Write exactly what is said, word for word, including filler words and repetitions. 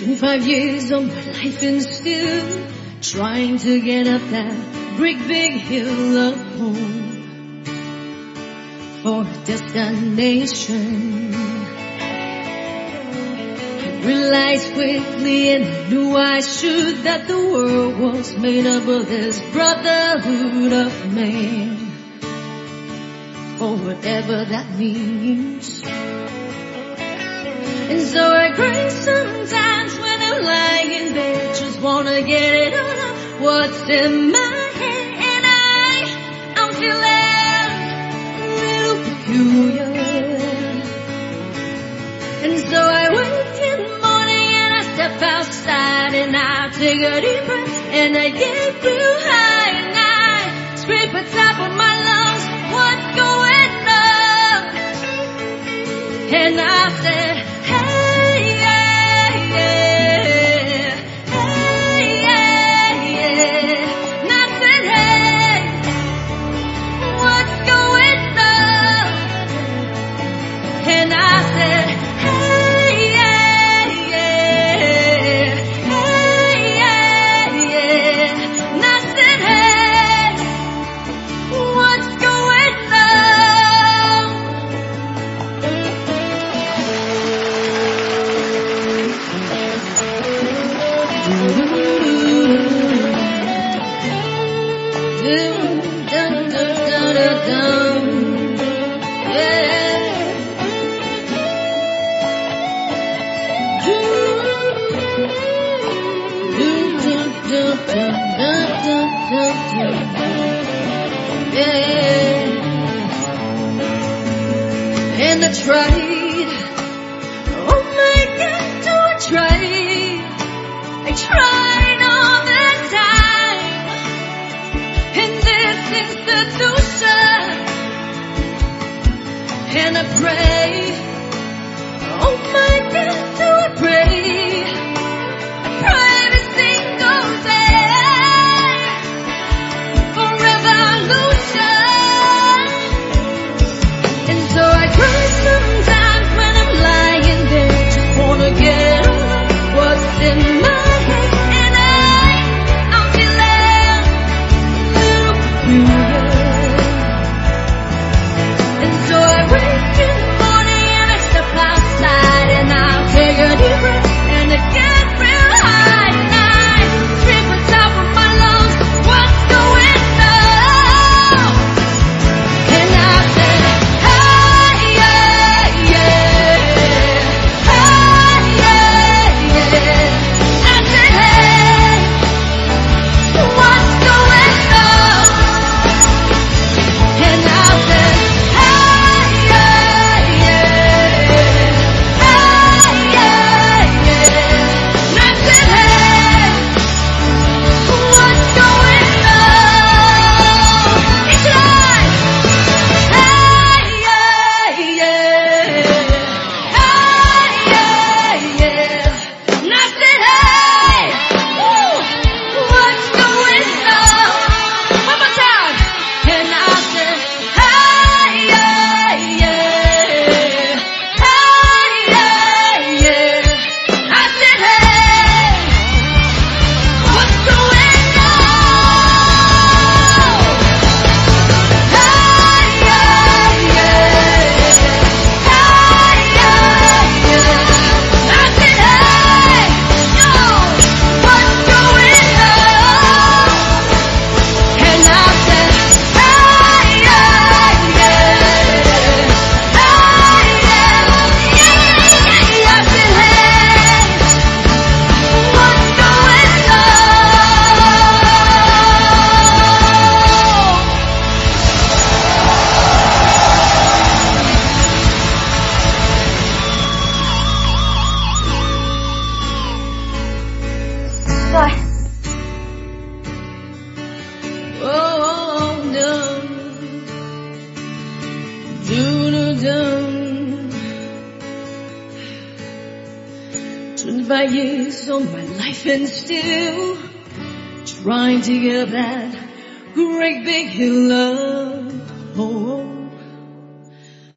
twenty-five years of my life and still trying to get up that great big hill of home for a destination. I realized quickly, and I knew I should, that the world was made up of this brotherhood of man, for whatever that means. And so I cry sometimes when I'm lying in bed, just wanna get it all out what's in my head. And I, I'm feeling a little peculiar. And so I wake in the morning and I step outside and I take a deep breath and I get real high and I scrape the top of my lungs, what's going on? And I said, hey, yeah, yeah, hey, yeah, yeah. And I said, hey, what's going on? And I said, hey, yeah, yeah, hey, yeah, yeah. And I said, hey, what's going on? Dum, dum, dum, dum, dum. Yeah. Dum, dum, dum, dum, dum, dum, dum, dum. Yeah. And I tried, oh my God, do I try? I tried all the time in this institution, and I pray, oh my God, do I pray? I pray every single day for revolution. And so I cry sometimes when I'm lying there, just wanna get over what's in my head. And I, I'm feeling a little peculiar. And so I wake in the morning and I step outside and I'll take a deep breath and I get real high and I scream on top of my lungs, what's going on? And I said, hey, yeah, yeah, hey, yeah, yeah. I said, hey, what's going on? And I said, hey, yeah, yeah, hey, yeah, yeah. And I said, hey, what's going on? It's right. Hey, yeah, yeah, hey, yeah, yeah. And I said, hey, what's going on? One more time. And I said, hey, yeah, yeah, hey, yeah, yeah. I said, hey, what's going on? Hey, yeah, yeah, hey, yeah, yeah. I said, hey, yo, what's going on? And I said, hey, yeah, yeah, hey, yeah, yeah. I said, hey, what's going on? Bye. Oh, no. Do-do-dum. twenty-five years of my life and still trying to get up that great big hill of hope.